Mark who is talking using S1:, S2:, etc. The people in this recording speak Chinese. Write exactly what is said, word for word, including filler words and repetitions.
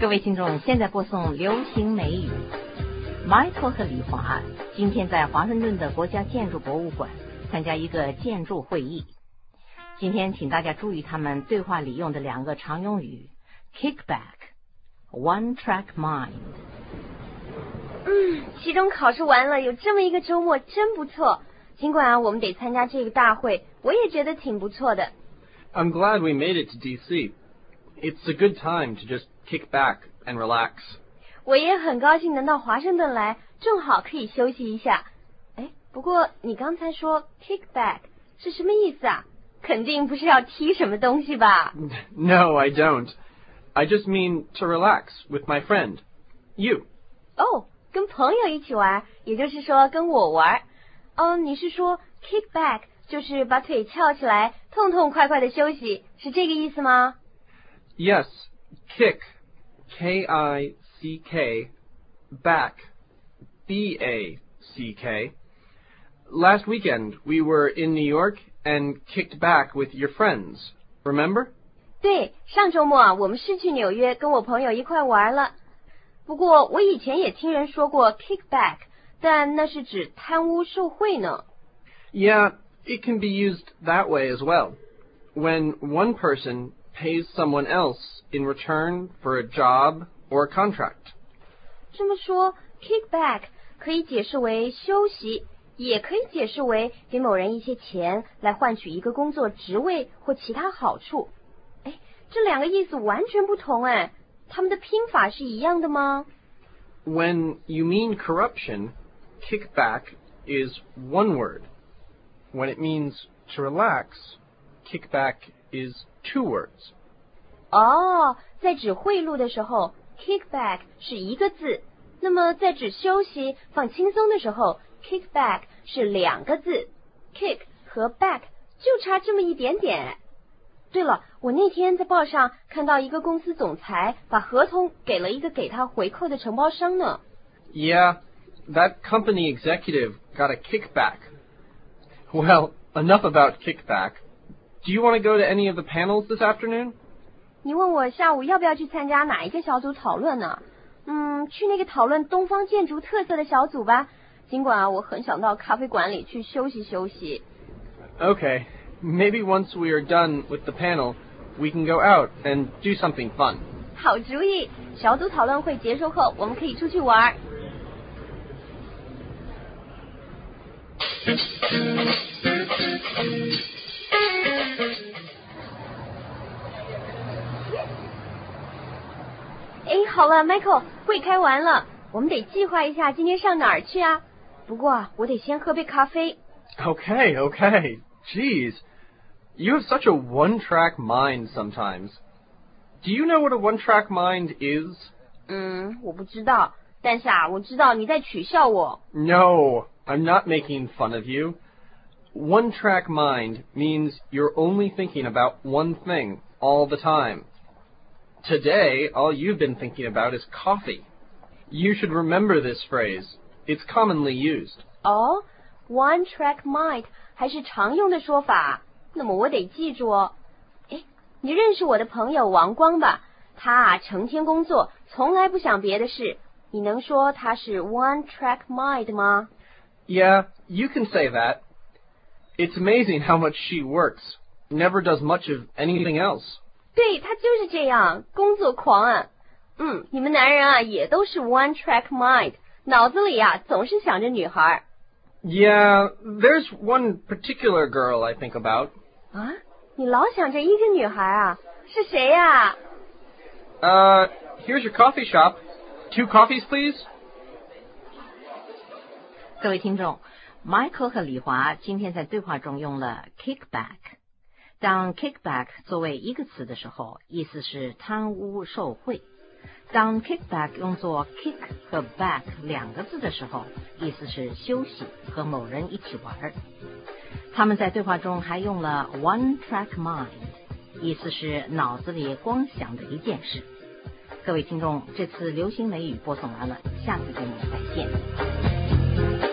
S1: 各位听众，现在播送流行美语。Michael 和李华今天在华盛顿的国家建筑博物馆参加一个建筑会议。今天请大家注意他们对话里用的两个常用语 kickback、one track mind。
S2: 嗯，期中考试完了，有这么一个周末真不错。尽管啊，我们得参加这个大会，我也觉得挺不错的。
S3: I'm glad we made it to D C. It's a good time to just kick back and relax.
S2: 我也很高兴能到华盛顿来，正好可以休息一下。哎，不过你刚才说 kick back 是什么意思啊？肯定不是要踢什么东西吧？
S3: No, I don't. I just mean to relax with my friend. You.
S2: 哦，跟朋友一起玩，也就是说跟我玩。哦，你是说 kick back 就是把腿翘起来，痛痛快快的休息，是这个意思吗？
S3: Yes, kick, K I C K, back, B A C K. Last weekend, we were in New York and kicked back with your friends, remember?
S2: 对，上周末啊，我们是去纽约跟我朋友一块玩了。不过我以前也听人说过 kick back， 但那是指贪污受贿呢。
S3: Yeah, it can be used that way as well. When one person pays someone else in return for a job or a contract.
S2: 这么说 kick back 可以解释为休息，也可以解释为给某人一些钱来换取一个工作职位或其他好处。哎，这两个意思完全不同哎，他们的拼法是一样的吗？
S3: When you mean corruption, kickback is one word. When it means to relax, kickback is two words.
S2: 哦，在指贿赂的时候 kickback 是一个字，那么在指休息放轻松的时候 kickback 是两个字， kick 和 back 就差这么一点点。对了，我那天在报上看到一个公司总裁把合同给了一个给他回扣的承包商呢。
S3: Yeah, that company executive got a kickback. Well, enough about kickback. Do you want to go to any of the panels this afternoon?
S2: 你问我下午要不要去参加哪一个小组讨论呢？嗯，去那个讨论东方建筑特色的小组吧。尽管啊，我很想到咖啡馆里去休息休息。
S3: Okay, maybe once we are done with the panel, we can go out and do something fun.
S2: 好主意，小组讨论会结束后，我们可以出去玩。哎，好了 ，Michael， 会开完了，我们得计划一下今天上哪儿去啊。不过啊，我得先喝杯咖啡。
S3: Okay, okay. Jeez, you have such a one-track mind sometimes. Do you know what a one-track mind is?
S2: 嗯，我不知道，但是啊，我知道你在取笑我。
S3: No, I'm not making fun of you. One-track mind means you're only thinking about one thing all the time. Today, all you've been thinking about is coffee. You should remember this phrase. It's commonly used.
S2: 哦 ，one track mind 还是常用的说法，那么我得记住哦。哎，你认识我的朋友王光吧？他啊，成天工作，从来不想别的事。你能说他是 one track mind 吗？
S3: Yeah, you can say that. It's amazing how much she works. Never does much of anything else.
S2: 对，他就是这样，工作狂啊。嗯，你们男人啊，也都是 one track mind， 脑子里啊，总是想着女孩。
S3: Yeah, there's one particular girl I think about.
S2: 啊，你老想着一个女孩啊？是谁呀？
S3: Uh, here's your coffee shop. Two coffees, please?
S1: 各位听众 ，Michael 和李华今天在对话中用了 kickback。当 kickback 作为一个词的时候，意思是贪污受贿。当 kickback 用作 kick 和 back 两个字的时候，意思是休息，和某人一起玩。他们在对话中还用了 one track mind， 意思是脑子里光想着一件事。各位听众，这次流行美语播送完了，下次节目再见。